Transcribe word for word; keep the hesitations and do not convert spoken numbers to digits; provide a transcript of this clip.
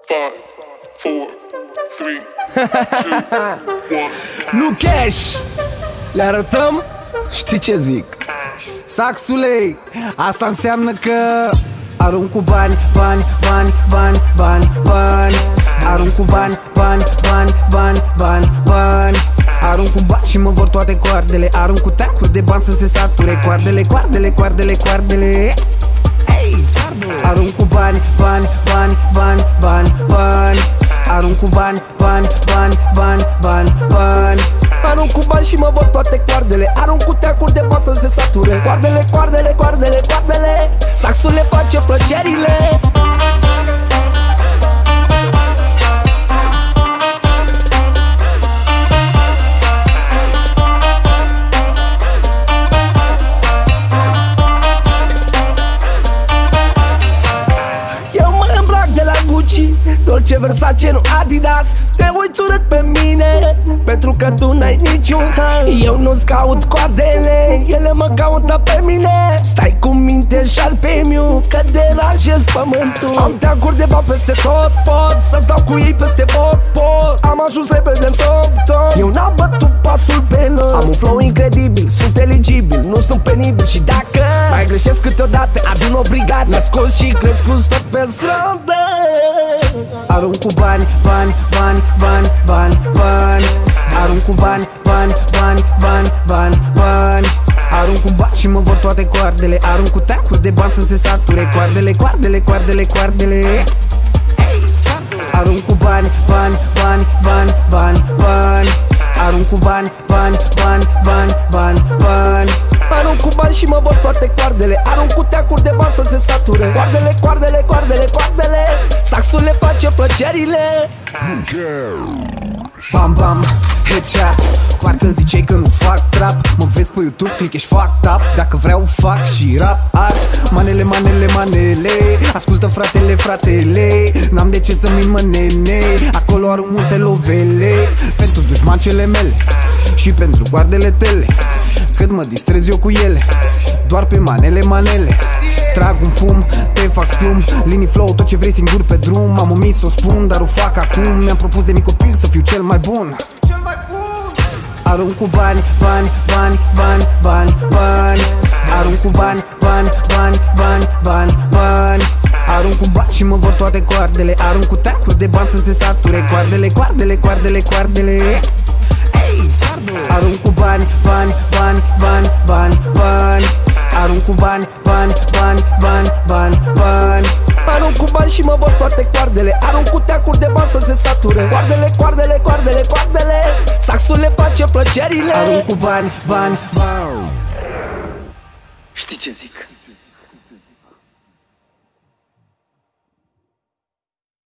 five, four, three, two, one. Nu cash! Le arătăm? Știi ce zic? Saxule, asta înseamnă că arunc cu bani, bani, bani, bani, bani, bani. Arunc cu bani, bani, bani, bani, bani, bani. Arunc cu bani și mă vor toate coardele. Arunc cu teacuri de bani să se sature coardele, coardele, coardele, coardele. Hey, arunc cu bani, bani, bani, bani, bani, bani. Arunc cu bani, bani, bani, bani, bani, bani. Arunc cu bani și mă văd toate coardele. Arunc cu teacuri de bani să se sature coardele, coardele, coardele, coardele. Saxul le face plăcerile. Dolce, Versace, nu Adidas. Te uiți urât pe mine pentru că tu n-ai niciun har. Eu nu-ți caut coardele, ele mă caută pe mine. Stai cu minte și arpemiu că deranjez pământul. Am teacuri de bani peste tot, pot să stau cu ei peste pot, pot. Am ajuns repede în top, top. Eu n-am bătut pasul pe loc. Am un flow incredibil, sunt eligibil, nu sunt penibil. Și dacă mai greșesc câteodată, adun o brigadă. Născut și crescut tot pe stradă. Arunc cu bani, bani, bani, bani, bani, bani. Arunc cu bani, bani, bani, bani, bani, bani. Arunc cu bani și mă vor toate coardele. Arunc cu teacuri de bani să se sature coardele, coardele, coardele, coardele. Arunc cu bani, bani, bani, bani, bani, bani. Arunc cu bani, bani, bani, bani, bani, bani. Arunc cu bani și mă văd toate coardele. Arunc cu teacuri de bani să se sature coardele, coardele, coardele, coardele. Saxul le face plăcerile. Bam, bam, headshot. Parcă ziceai că nu fac trap. Mă vezi pe YouTube, click, ești fucked up. Dacă vreau fac și rap art. Manele, manele, manele. Ascultă fratele, fratele. N-am de ce să min mă nene. Acolo arunc multe lovele. Pentru dușmancele mele și pentru guardele tele. Cât mă distrez eu cu ele, doar pe manele, manele. Trag un fum, te fac sclum. Linii flow, tot ce vrei singur pe drum. Am omis să o spun, dar o fac acum. Mi-am propus de mic copil să fiu cel mai bun. Arunc cu bani, bani, bani, bani, bani, bani. Arunc cu bani, bani, bani, bani, bani, bani. Arunc cu bani și mă vor toate coardele. Arunc cu teacuri de bani să se sature coardele, coardele, coardele, coardele. Arunc cu bani, bani, bani, bani, bani, bani. Arunc cu bani, bani, bani, bani, bani, bani. Arunc cu bani și mă văd toate coardele. Arunc cu teacuri de bani să se sature coardele, coardele, coardele, coardele. Saxul le face plăcerile. Arunc cu bani, bani, bani. Știi ce zic?